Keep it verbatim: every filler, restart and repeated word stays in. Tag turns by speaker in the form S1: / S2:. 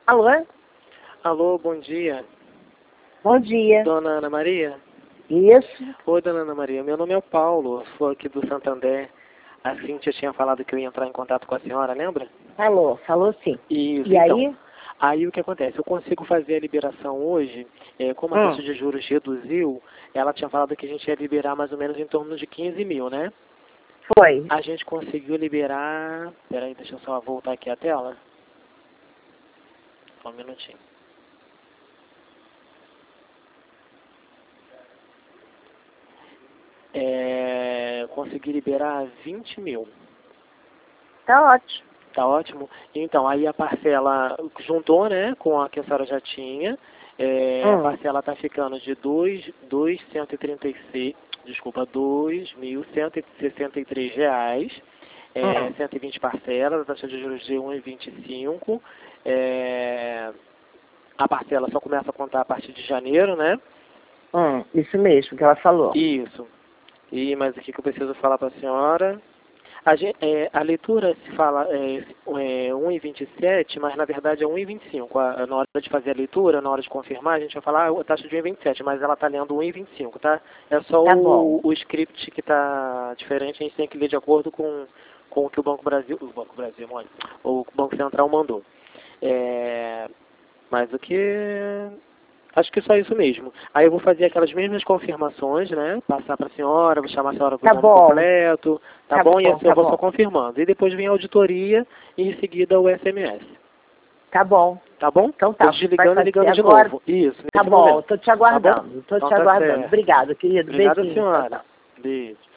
S1: Alô?
S2: Alô, bom dia.
S1: Bom dia.
S2: Dona Ana Maria?
S1: Isso.
S2: Oi, Dona Ana Maria. Meu nome é o Paulo, sou aqui do Santander. A Cíntia tinha falado que eu ia entrar em contato com a senhora, lembra?
S1: Falou, falou sim.
S2: Isso,
S1: E
S2: então.
S1: aí?
S2: Aí o que acontece? Eu consigo fazer a liberação hoje, é, como a
S1: Hum.
S2: taxa de juros reduziu, ela tinha falado que a gente ia liberar mais ou menos em torno de quinze mil, né?
S1: Foi.
S2: A gente conseguiu liberar... Peraí, deixa eu só voltar aqui a tela. Só um minutinho. É, consegui liberar vinte mil.
S1: Tá ótimo.
S2: Tá ótimo? Então, aí a parcela juntou, né, com a que a senhora já tinha. É,
S1: Hum.
S2: A parcela tá ficando de dois mil cento e trinta e seis, desculpa, dois mil cento e sessenta e três reais. É,
S1: Hum.
S2: cento e vinte parcelas, a taxa de juros de um vírgula vinte e cinco. É, a parcela só começa a contar a partir de janeiro, né?
S1: Hum. Isso mesmo que ela falou.
S2: Isso. E mais o que que eu preciso falar para a senhora? A, gen- é, a leitura se fala é, é, um vírgula vinte e sete, mas na verdade é um vírgula vinte e cinco. A- Na hora de fazer a leitura, na hora de confirmar, a gente vai falar ah, a taxa de um vírgula vinte e sete, mas ela está lendo um vírgula vinte e cinco, tá? É só
S1: Tá
S2: o,
S1: bom.
S2: o script que está diferente, a gente tem que ler de acordo com, com o que o Banco Brasil, o Banco Brasil, olha, o Banco Central mandou. É, mas o que... Acho que só isso mesmo. Aí eu vou fazer aquelas mesmas confirmações, né? Passar para a senhora, vou chamar a senhora para o
S1: Tá
S2: nome
S1: bom.
S2: completo, tá,
S1: Tá
S2: bom? E
S1: bom,
S2: assim eu
S1: tá
S2: vou
S1: bom.
S2: só confirmando. E depois vem a auditoria e em seguida o S M S.
S1: Tá bom.
S2: Tá bom?
S1: Então
S2: Tô
S1: tá.
S2: desligando e
S1: Vai
S2: ligando
S1: fazer
S2: de
S1: agora?
S2: novo. Isso,
S1: Tá
S2: nesse
S1: bom.
S2: momento.
S1: Tô te
S2: Tá bom?
S1: aguardando. Tô
S2: Então
S1: te
S2: tá
S1: aguardando.
S2: certo.
S1: Obrigada, querido.
S2: Obrigada,
S1: Beijinho. Tchau,
S2: senhora.
S1: tchau.
S2: Beijo.